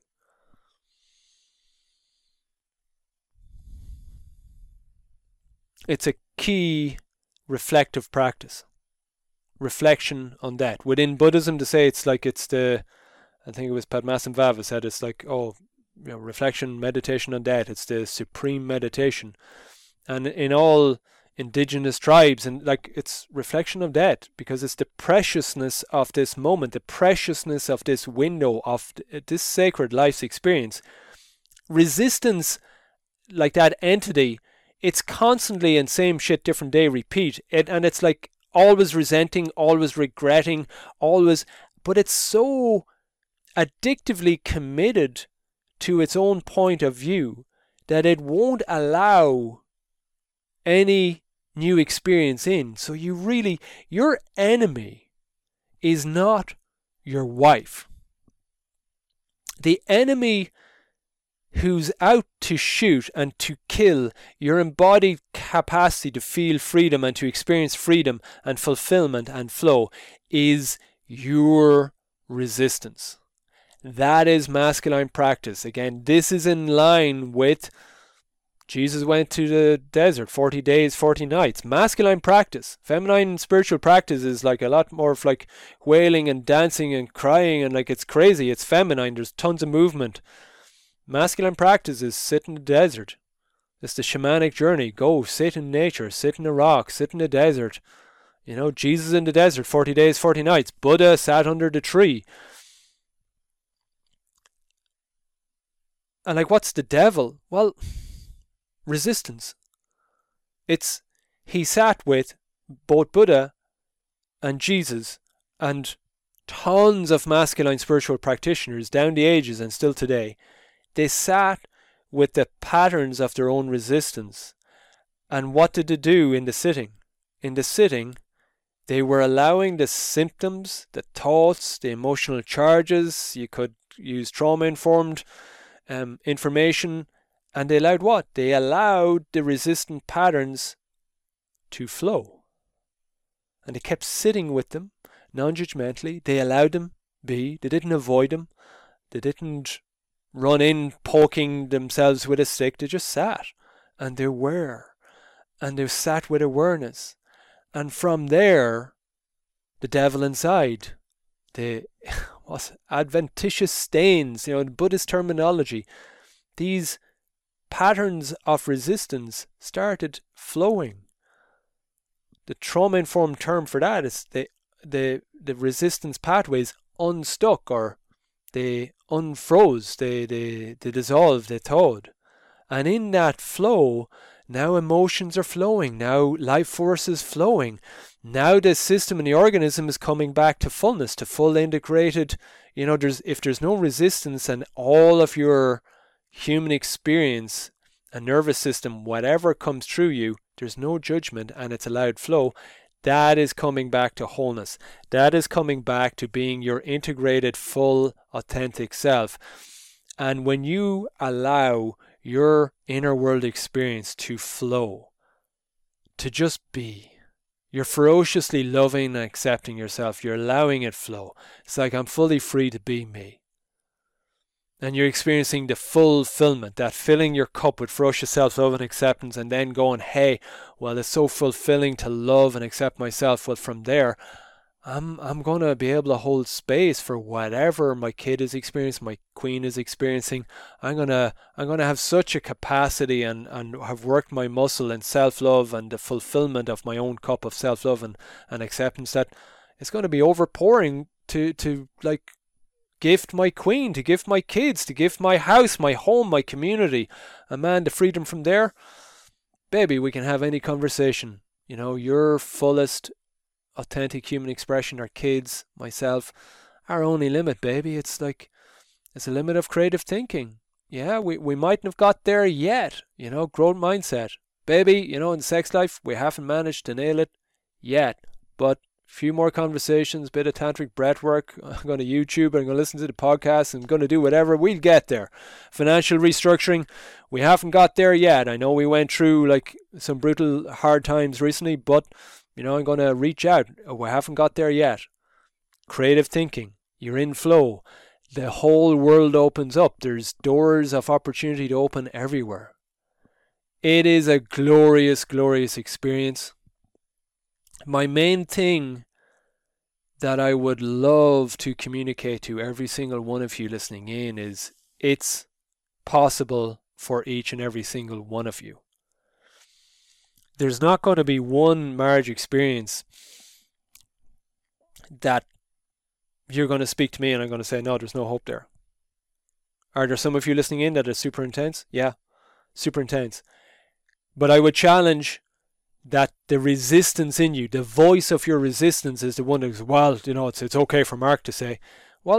It's a key reflective practice. Reflection on that. Within Buddhism, to say it's like it's the, I think it was Padmasambhava said, it's like, oh, you know, reflection, meditation on that. It's the supreme meditation. And in all indigenous tribes, and like it's reflection of that, because it's the preciousness of this moment, the preciousness of this window, of this sacred life's experience. Resistance, like that entity, it's constantly in same shit, different day, repeat. It, and it's like always resenting, always regretting, always, but it's so addictively committed to its own point of view that it won't allow any new experience in. So you really, your enemy is not your wife. The enemy who's out to shoot and to kill your embodied capacity to feel freedom and to experience freedom and fulfillment and flow is your resistance. That is masculine practice. Again, this is in line with Jesus went to the desert, forty days, forty nights. Masculine practice. Feminine spiritual practice is like a lot more of like wailing and dancing and crying and like it's crazy. It's feminine. There's tons of movement. Masculine practice is sit in the desert. It's the shamanic journey. Go sit in nature, sit in a rock, sit in the desert. You know, Jesus in the desert, forty days, forty nights. Buddha sat under the tree. And like, what's the devil? Well, resistance. It's, he sat with both Buddha and Jesus and tons of masculine spiritual practitioners down the ages and still today. They sat with the patterns of their own resistance. And what did they do in the sitting? In the sitting, they were allowing the symptoms, the thoughts, the emotional charges. You could use trauma-informed um, information. And they allowed what? They allowed the resistant patterns to flow. And they kept sitting with them, non-judgmentally. They allowed them be. They didn't avoid them. They didn't run in poking themselves with a stick. They just sat. And they were. And they sat with awareness. And from there, the devil inside, the what's adventitious stains, you know, in Buddhist terminology, these patterns of resistance started flowing. The trauma-informed term for that is the the the resistance pathways unstuck, or they unfroze, they they they dissolved, they thawed. And in that flow, now emotions are flowing, now life force is flowing. Now the system and the organism is coming back to fullness, to full integrated, You know, there's if there's no resistance and all of your human experience and nervous system, whatever comes through you, there's no judgment and it's allowed flow, that is coming back to wholeness. That is coming back to being your integrated, full, authentic self. And when you allow your inner world experience to flow, to just be, you're ferociously loving and accepting yourself. You're allowing it flow. It's like, I'm fully free to be me. And you're experiencing the fulfillment, that filling your cup with ferocious self-love and acceptance, and then going, hey, well, it's so fulfilling to love and accept myself. Well, from there, I'm I'm going to be able to hold space for whatever my kid is experiencing, my queen is experiencing. I'm going to I'm going to have such a capacity and, and have worked my muscle in self-love and the fulfillment of my own cup of self-love and, and acceptance that it's going to be overpouring to, to like, gift my queen, to gift my kids, to gift my house, my home, my community. And man, the freedom from there, baby, we can have any conversation. You know, your fullest, authentic human expression, our kids, myself, our only limit, baby. It's like, it's a limit of creative thinking. Yeah, we, we mightn't have got there yet. You know, growth mindset. Baby, you know, in sex life, we haven't managed to nail it yet. But few more conversations, bit of tantric breath work. I'm going to YouTube, I'm going to listen to the podcast, I'm going to do whatever. We'll get there. Financial restructuring, we haven't got there yet. I know we went through like some brutal hard times recently, but you know, I'm going to reach out. We haven't got there yet. Creative thinking, you're in flow. The whole world opens up. There's doors of opportunity to open everywhere. It is a glorious, glorious experience. My main thing that I would love to communicate to every single one of you listening in is it's possible for each and every single one of you. There's not going to be one marriage experience that you're going to speak to me and I'm going to say, no, there's no hope there. Are there some of you listening in that are super intense? Yeah, super intense. But I would challenge that the resistance in you, the voice of your resistance is the one that goes, well, you know, it's it's okay for Mark to say, well,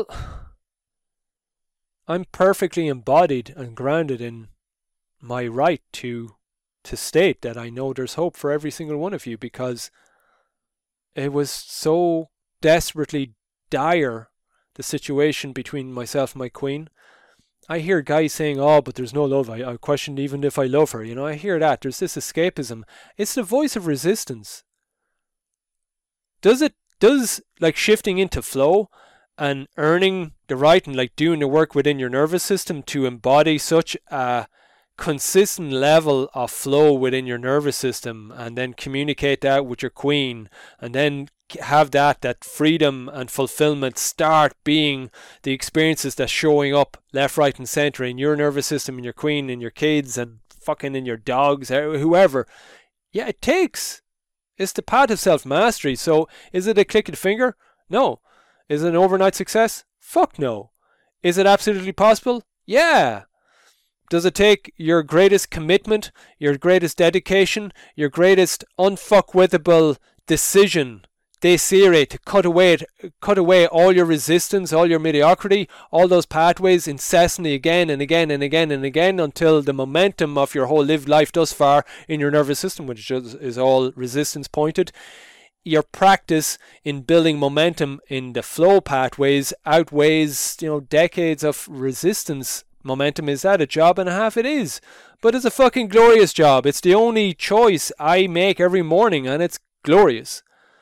I'm perfectly embodied and grounded in my right to to state that I know there's hope for every single one of you, because it was so desperately dire, the situation between myself and my queen. I hear guys saying, oh, but there's no love. I, I questioned even if I love her. You know, I hear that. There's this escapism. It's the voice of resistance. Does it, does like shifting into flow and earning the right and like doing the work within your nervous system to embody such a consistent level of flow within your nervous system and then communicate that with your queen and then have that that freedom and fulfillment start being the experiences that's showing up left, right and center in your nervous system, in your queen, in your kids and fucking in your dogs, whoever. Yeah, it takes. It's the path of self-mastery. So is it a click of the finger? No. Is it an overnight success? Fuck no. Is it absolutely possible? Yeah. Does it take your greatest commitment, your greatest dedication, your greatest unfuckwithable decision, desire, to cut away, cut away all your resistance, all your mediocrity, all those pathways incessantly again and again and again and again until the momentum of your whole lived life thus far in your nervous system, which is all resistance pointed, your practice in building momentum in the flow pathways outweighs, you know, decades of resistance momentum. Is that a job and a half? It is. But it's a fucking glorious job. It's the only choice I make every morning and it's glorious.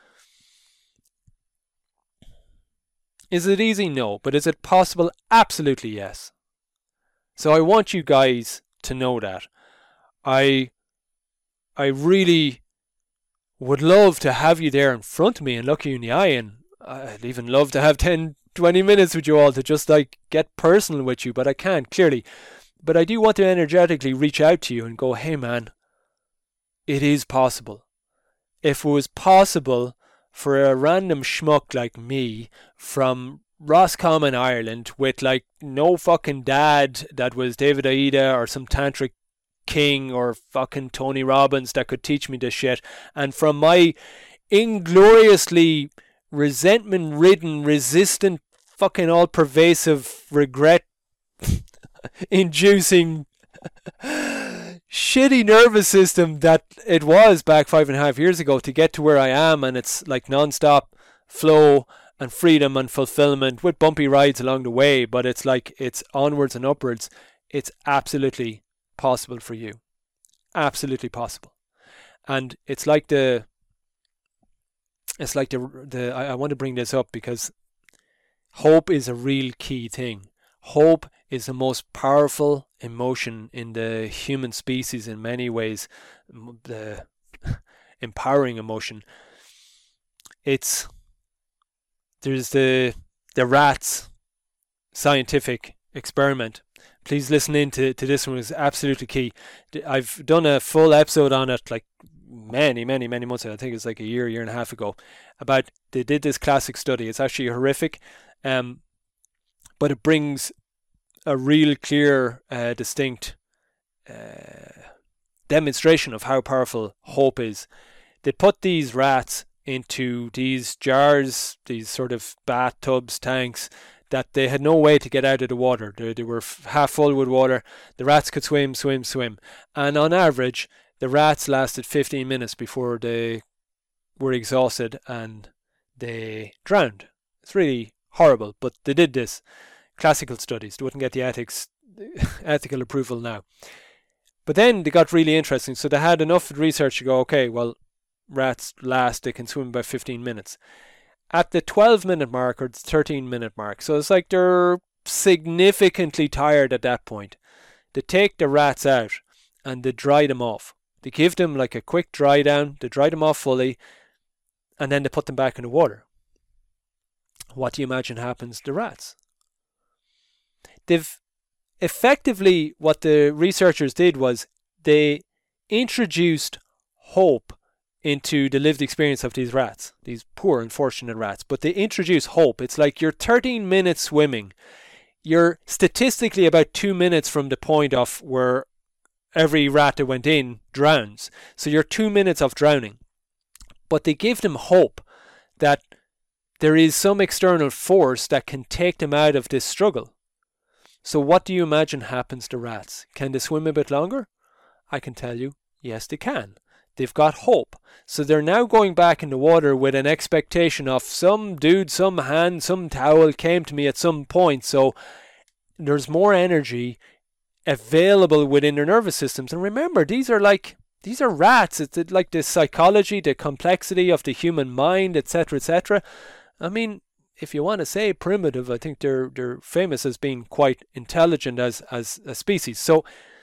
Is it easy? No. But is it possible? Absolutely yes. So I want you guys to know that. I I really would love to have you there in front of me and look you in the eye, and I'd even love to have ten, twenty minutes with you all to just like get personal with you, but I can't, clearly. But I do want to energetically reach out to you and go, hey man, it is possible. If it was possible for a random schmuck like me from Roscommon, Ireland, with like no fucking dad that was David Aida or some tantric king or fucking Tony Robbins that could teach me this shit, and from my ingloriously resentment-ridden, resistant fucking all-pervasive regret inducing shitty nervous system that it was back five and a half years ago to get to where I am, and it's like non-stop flow and freedom and fulfillment with bumpy rides along the way, but it's like it's onwards and upwards. It's absolutely possible for you. Absolutely possible. And it's like the it's like the the I, I want to bring this up because hope is a real key thing. Hope is the most powerful emotion in the human species in many ways, the empowering emotion. It's there's the the rats scientific experiment. Please listen in to, to this one. It's absolutely key. I've done a full episode on it like many, many, many months ago. I think it's like a year, year and a half ago. About they did this classic study. It's actually horrific, um, but it brings a real clear, uh, distinct uh, demonstration of how powerful hope is. They put these rats into these jars, these sort of bathtubs, tanks, that they had no way to get out of the water. They, they were f- half full with water. The rats could swim, swim, swim. And on average, the rats lasted fifteen minutes before they were exhausted and they drowned. It's really horrible, but they did this. Classical studies. They wouldn't get the ethics, ethical approval now. But then they got really interesting. So they had enough research to go, okay, well, rats last, they can swim about fifteen minutes. At the twelve minute mark or the thirteen minute mark, so it's like they're significantly tired at that point, they take the rats out and they dry them off. They give them like a quick dry down, they dry them off fully, and then they put them back in the water. What do you imagine happens to rats? They've effectively, what the researchers did was they introduced hope into the lived experience of these rats, these poor unfortunate rats. But they introduce hope. It's like you're thirteen minutes swimming. You're statistically about two minutes from the point of where every rat that went in drowns. So you're two minutes of drowning. But they give them hope that there is some external force that can take them out of this struggle. So what do you imagine happens to rats? Can they swim a bit longer? I can tell you, yes they can. They've got hope. So they're now going back in the water with an expectation of some dude, some hand, some towel came to me at some point. So there's more energy available within their nervous systems. And remember, these are like, these are rats. It's like the psychology, the complexity of the human mind, et cetera, et cetera. I mean, if you want to say primitive, I think they're they're famous as being quite intelligent as, as a species. So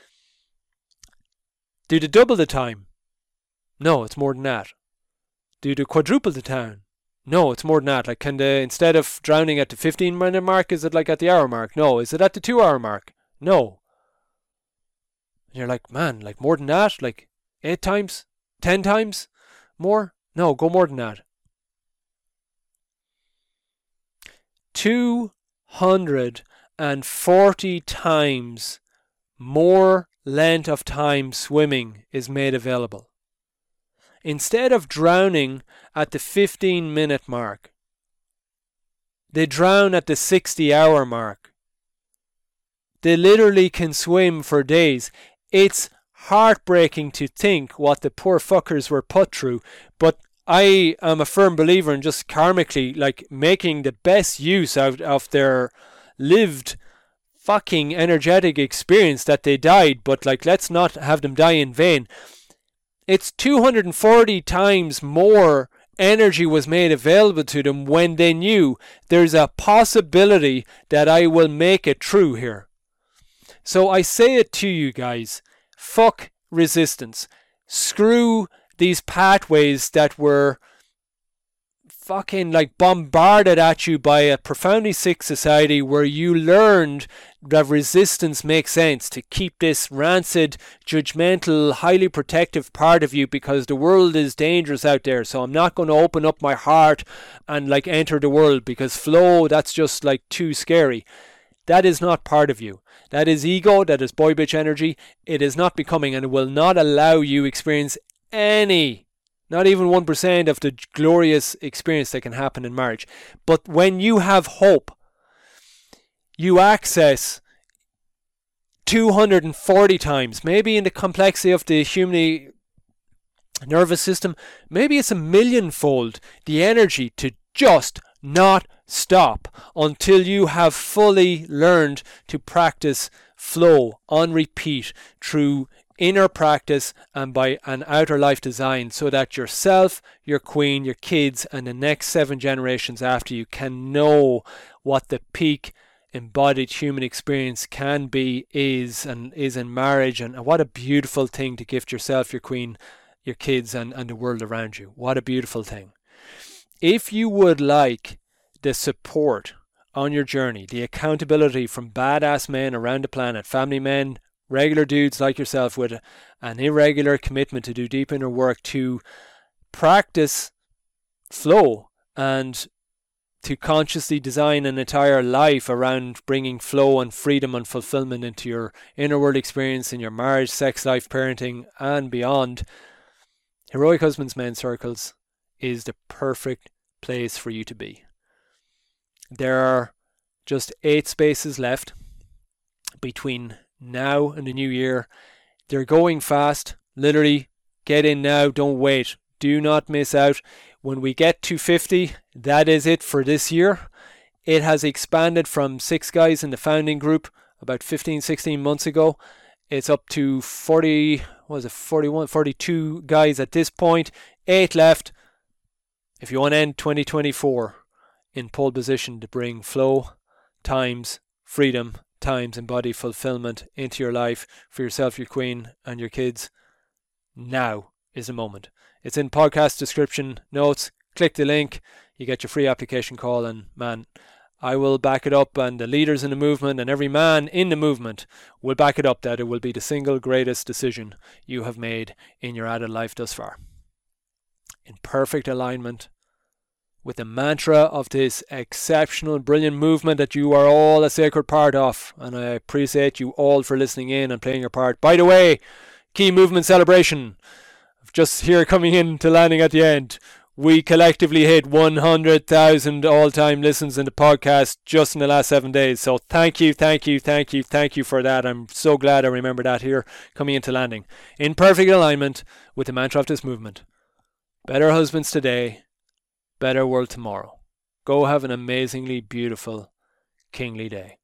do they double the time? No, it's more than that. Do they quadruple the time? No, it's more than that. Like, can they, instead of drowning at the fifteen minute mark, is it like at the hour mark? No. Is it at the two hour mark? No. And you're like, man, like more than that? Like eight times? Ten times more? No, go more than that. two hundred forty times more length of time swimming is made available. Instead of drowning at the fifteen minute mark, they drown at the sixty hour mark. They literally can swim for days. It's heartbreaking to think what the poor fuckers were put through, but I am a firm believer in just karmically, like, making the best use out of their lived fucking energetic experience that they died, but like, let's not have them die in vain. It's two hundred forty times more energy was made available to them when they knew there's a possibility that I will make it through here. So I say it to you guys, fuck resistance. Screw these pathways that were fucking like bombarded at you by a profoundly sick society where you learned that resistance makes sense to keep this rancid, judgmental, highly protective part of you because the world is dangerous out there, so I'm not going to open up my heart and like enter the world because flow, that's just like too scary. That is not part of you. That is ego, that is boy bitch energy. It is not becoming, and it will not allow you experience any, not even one percent of the glorious experience that can happen in marriage. But when you have hope, you access two hundred forty times, maybe in the complexity of the human nervous system, maybe it's a millionfold the energy to just not stop until you have fully learned to practice flow on repeat through inner practice and by an outer life design, so that yourself, your queen, your kids, and the next seven generations after you can know what the peak embodied human experience can be, is, and is in marriage. And what a beautiful thing to gift yourself, your queen, your kids, and, and the world around you. What a beautiful thing. If you would like the support on your journey, the accountability from badass men around the planet, family men, regular dudes like yourself with an irregular commitment to do deep inner work, to practice flow and to consciously design an entire life around bringing flow and freedom and fulfillment into your inner world experience in your marriage, sex life, parenting, and beyond, Heroic Husbands Men's Circles is the perfect place for you to be. There are just eight spaces left between now and the new year. They're going fast. Literally, get in now. Don't wait. Do not miss out. When we get to fifty, that is it for this year. It has expanded from six guys in the founding group about fifteen, sixteen months ago. It's up to forty, what was it, forty-one, forty-two guys at this point. Eight left. If you want to end twenty twenty-four in pole position to bring flow times freedom times embodied fulfillment into your life for yourself, your queen, and your kids, now is the moment. It's in podcast description notes. Click the link. You get your free application call, and man, I will back it up, and the leaders in the movement and every man in the movement will back it up that it will be the single greatest decision you have made in your adult life thus far. In perfect alignment with the mantra of this exceptional, brilliant movement that you are all a sacred part of. And I appreciate you all for listening in and playing your part. By the way, key movement celebration. Just here coming in to landing at the end. We collectively hit one hundred thousand all-time listens in the podcast just in the last seven days. So thank you, thank you, thank you, thank you for that. I'm so glad I remember that here coming into landing. In perfect alignment with the mantra of this movement. Better husbands today, better world tomorrow. Go have an amazingly beautiful, kingly day.